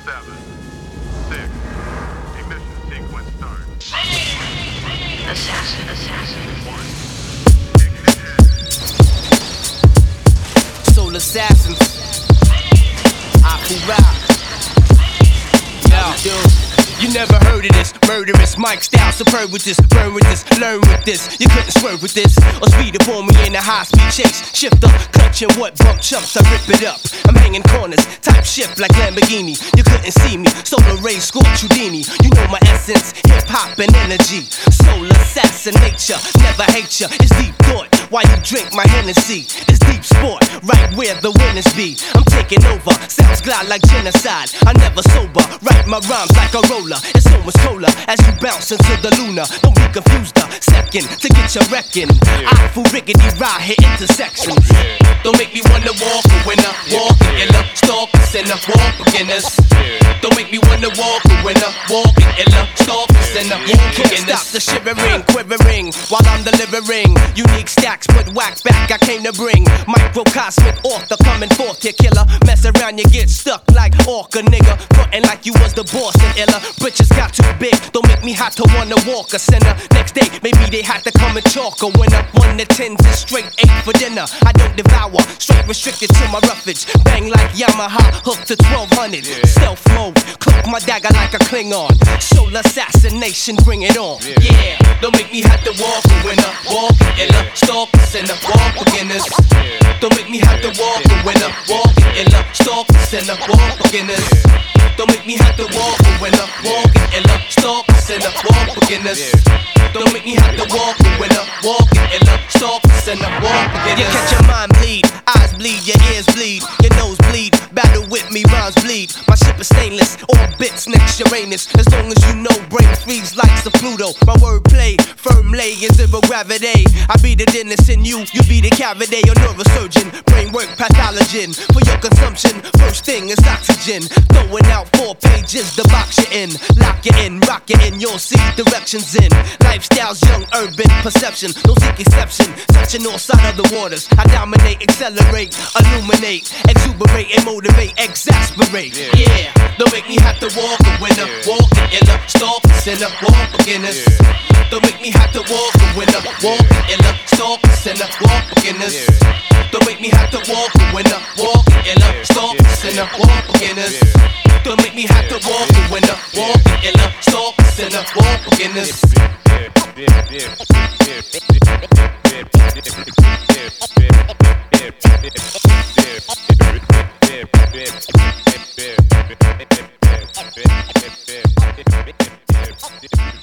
7, 6, ignition sequence start. Assassin. 1, ignition. Soul assassins. Aku Rock. Yo, you never heard of this. Murderous Mike style, superb with this. Burn with this, learn with this. You couldn't swerve with this. Or speed up on me in a high-speed chase. Shift up, clutching what bump chumps, I rip it up. I'm hanging corners, type shift like Lamborghini. You couldn't see me, solar rays scorch Houdini. You know my essence, hip-hop and energy. Soul assassin nature, never hate ya. It's deep thought, why you drink my Hennessy. It's deep sport, right where the winners be. I'm taking over, sounds glide like genocide. I never sober, write my rhymes like a roller. It's so much cola as you bounce into the Luna. Don't be confused a second to get your wrecking. I fool rickety ride hit intersections. Don't make me wanna walk a winner, walk a iller, stalk a sinner, walk beginners. Don't make me wanna walk a winner, walk a iller, stalk a sinner, walk beginners. Stop the shivering, quivering while I'm delivering unique stacks, put wax back. I came to bring microcosmic author coming forth here, killer. Mess around, you get stuck like orca, nigga. Frontin' like you was the boss and illa. Britches got too big, don't make me hot to wanna walk a sinner. Next day, maybe they had to come and chalk a winner. 1 to 10 to straight 8 for dinner. I don't devour, straight restricted to my roughage. Bang like Yamaha, hooked to 1200. Stealth mode, cook my dagger like a Klingon. Soul assassination, bring it on. Yeah, don't make me have to walk a winner, walk a illa, stalk a sinner, walk beginners. Don't make me have to walk a winner, walk a illa, stalk a sinner, walk beginners. Don't make me have to walk a winner, walk an illa, stalk a sinner, walk beginners. Don't make me have to walk a winner, walk an illa, stalk a sinner, walk beginners. You catch your mind bleed, eyes bleed, your ears bleed, your nose bleed. Battle with me, rhymes bleed. My ship is stainless, all bits next Uranus. As long as you know, brain freeze like the Pluto. My wordplay, firm lay in zero gravity. I be the dentist in you, you be the cavity. Your neurosurgeon, brain work pathologen. For your consumption, first thing is oxygen. Throwing out 4 pages to box you in. Lock you in, rock you in, you'll see directions in. Lifestyle's young urban perception, no seek exception. Touching all side of the waters. I dominate, accelerate, illuminate, exuberate, and motivate, exasperate. Yeah, don't make me have to walk a winner, walk an illa, stalk a sinner, walk beginners. Don't make me have to walk a winner, walk an illa, stalk a sinner, walk beginners. Don't make me have to walk a winner, walk an illa, stalk a sinner, walk beginners. Don't make me have to walk a winner, walk an illa, stalk a sinner, walk beginners. Yeah.